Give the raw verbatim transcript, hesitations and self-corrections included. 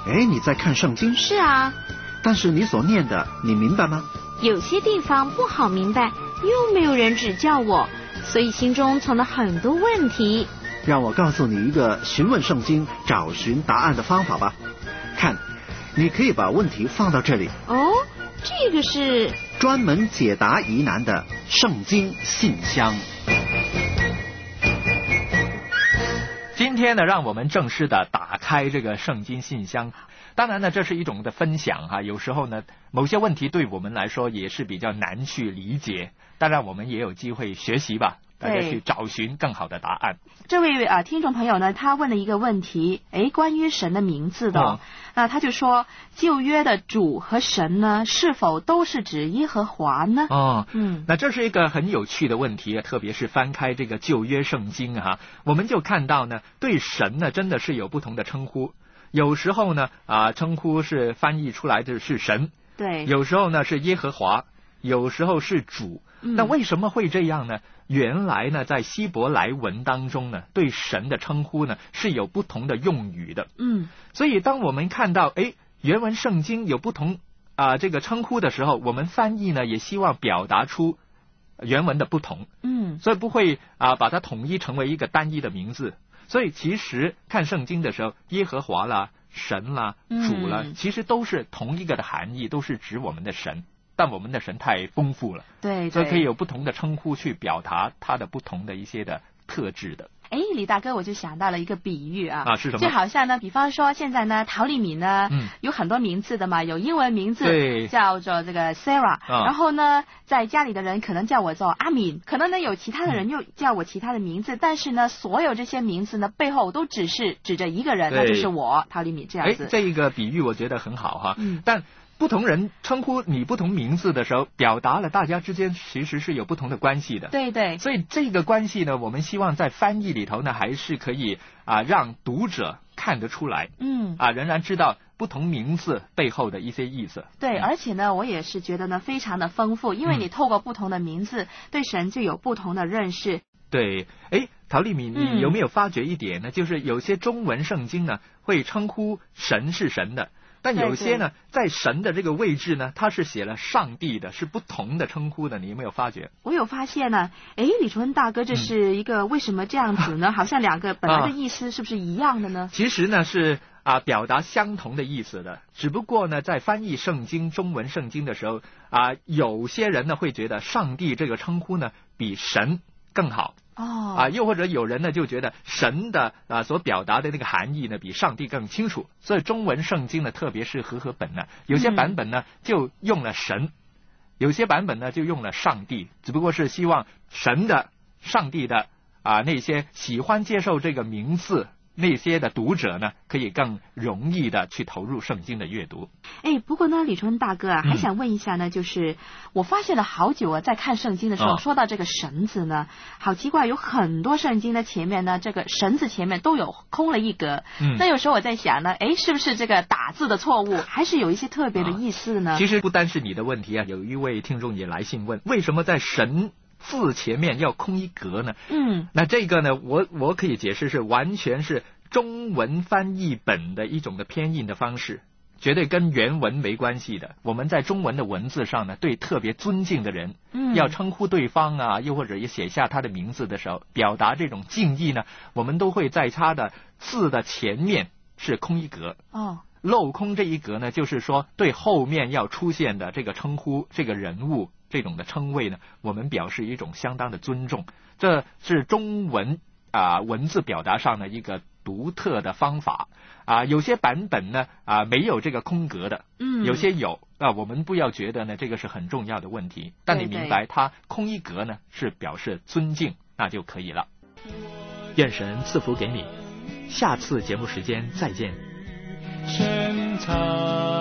哎，你在看圣经？ 是啊。 但是你所念的，你明白吗？ 有些地方不好明白，又没有人指教我，所以心中存了很多问题。 让我告诉你一个询问圣经、找寻答案的方法吧。看，你可以把问题放到这里。 哦，这个是专门解答疑难的圣经信箱。 今天呢，让我们正式的打开这个圣经信箱。当然呢，这是一种的分享哈、啊。有时候呢，某些问题对我们来说也是比较难去理解。当然，我们也有机会学习吧，大家去找寻更好的答案。 这位啊听众朋友呢，他问了一个问题，哎，关于神的名字的。哦、那他就说，旧约的主和神呢，是否都是指耶和华呢？ 哦，嗯，那这是一个很有趣的问题，特别是翻开这个旧约圣经啊，我们就看到呢，对神呢真的是有不同的称呼。有时候呢啊称呼是翻译出来的是神， 对， 有时候呢是耶和华，有时候是主。嗯、那为什么会这样呢？原来呢，在希伯来文当中呢，对神的称呼呢是有不同的用语的。 嗯， 所以当我们看到哎原文圣经有不同啊、呃、这个称呼的时候，我们翻译呢也希望表达出原文的不同。 嗯， 所以不会啊、呃、把它统一成为一个单一的名字。所以其实看圣经的时候，耶和华啦、神啦、主啦，嗯、其实都是同一个的含义，都是指我们的神。但我们的神太丰富了， 对， 所以可以有不同的称呼去表达它的不同的一些的特质的。 哎，李大哥，我就想到了一个比喻啊， 啊是什么？ 就好像呢，比方说现在呢，陶丽敏呢，嗯，有很多名字的嘛，有英文名字叫做这个 Sarah，、啊、然后呢，在家里的人可能叫我做阿敏，可能呢有其他的人又叫我其他的名字，嗯、但是呢，所有这些名字呢背后都只是指着一个人，那就是我陶丽敏这样子。 哎，这一个比喻我觉得很好哈， 嗯， 但。不同人称呼你不同名字的时候，表达了大家之间其实是有不同的关系的。 对对。 所以这个关系呢，我们希望在翻译里头呢，还是可以啊让读者看得出来。 嗯。 啊，仍然知道不同名字背后的一些意思。 对，而且呢，我也是觉得呢，非常的丰富，因为你透过不同的名字，嗯、对神就有不同的认识。 对，哎，陶丽敏，你有没有发觉一点呢？嗯、就是有些中文圣经呢，会称呼神是神的。但有些呢，在神的这个位置呢，他是写了上帝的，是不同的称呼的。你有没有发觉？ 我有发现呢。哎，李崇恩大哥，这是一个、嗯、为什么这样子呢？好像两个本来的意思是不是一样的呢？ 啊、其实呢是啊表达相同的意思的，只不过呢在翻译圣经中文圣经的时候啊，有些人呢会觉得上帝这个称呼呢比神更好。 哦， 啊，又或者有人呢就觉得神的啊所表达的那个含义呢比上帝更清楚，所以中文圣经呢，特别是和合本呢，有些版本呢、嗯、就用了神，有些版本呢就用了上帝，只不过是希望神的、上帝的啊那些喜欢接受这个名字那些的读者呢，可以更容易的去投入圣经的阅读。 哎，不过呢，李崇恩大哥啊，还想问一下呢，嗯、就是我发现了好久啊，在看圣经的时候，哦、说到这个神字呢，好奇怪，有很多圣经的前面呢，这个神字前面都有空了一格。嗯，那有时候我在想呢，哎，是不是这个打字的错误，还是有一些特别的意思呢？ 啊、其实不单是你的问题啊，有一位听众也来信问，为什么在神字前面要空一格呢？ 嗯， 那这个呢，我我可以解释是完全是中文翻译本的一种的偏印的方式，绝对跟原文没关系的。我们在中文的文字上呢，对特别尊敬的人，嗯，要称呼对方啊，又或者也写下他的名字的时候，表达这种敬意呢，我们都会在他的字的前面是空一格。 哦。 镂空这一格呢，就是说对后面要出现的这个称呼、这个人物这种的称谓呢，我们表示一种相当的尊重。这是中文啊、呃、文字表达上的一个独特的方法啊、呃。有些版本呢啊、呃、没有这个空格的， 嗯， 有些有啊、呃。我们不要觉得呢这个是很重要的问题，但你明白它空一格呢是表示尊敬，那就可以了。愿神赐福给你，下次节目时间再见。深藏